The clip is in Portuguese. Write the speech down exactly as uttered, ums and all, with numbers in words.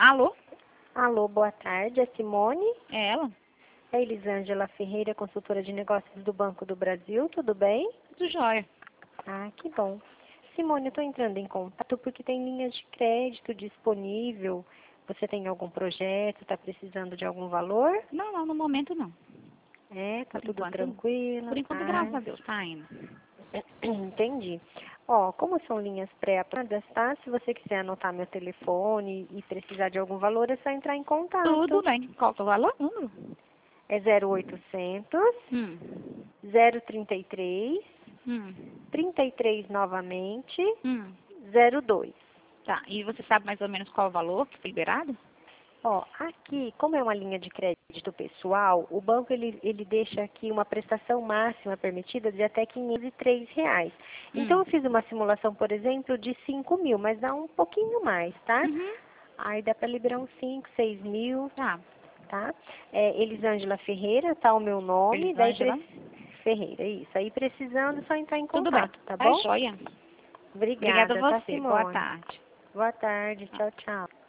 Alô? Alô, boa tarde, é Simone? É ela? É Elisângela Ferreira, consultora de negócios do Banco do Brasil, tudo bem? Tudo jóia. Ah, que bom. Simone, eu estou entrando em contato porque tem linhas de crédito disponível. Você tem algum projeto, está precisando de algum valor? Não, não, no momento não. É, tá Por tudo enquanto, tranquilo? por enquanto, Ah, graças a Deus, tá indo. entendi. Ó, como são linhas pré-aprovadas, tá? Se você quiser anotar meu telefone e precisar de algum valor, é só entrar em Tudo contato. bem. Qual que é o valor? Número? É zero oitocentos, Hum. zero trinta e três, Hum. trinta e três novamente, Hum. zero dois. Tá. E você sabe mais ou menos qual o valor que foi liberado? Ó, aqui, como é uma linha de crédito pessoal, o banco ele, ele deixa aqui uma prestação máxima permitida de até quinhentos e três reais. Então, Hum. eu fiz uma simulação, por exemplo, de cinco mil, mas dá um pouquinho mais, tá? Uhum. Aí dá para liberar uns cinco, seis mil, Tá. tá? É Elisângela Ferreira, tá o meu nome, daí Elisângela? pre... Ferreira, isso. Aí precisando, é só entrar em Tudo bem. contato, tá Tá bom? jóia. Obrigada Obrigada, a tá, você. Boa Simone? tarde. Boa tarde, tchau, tchau.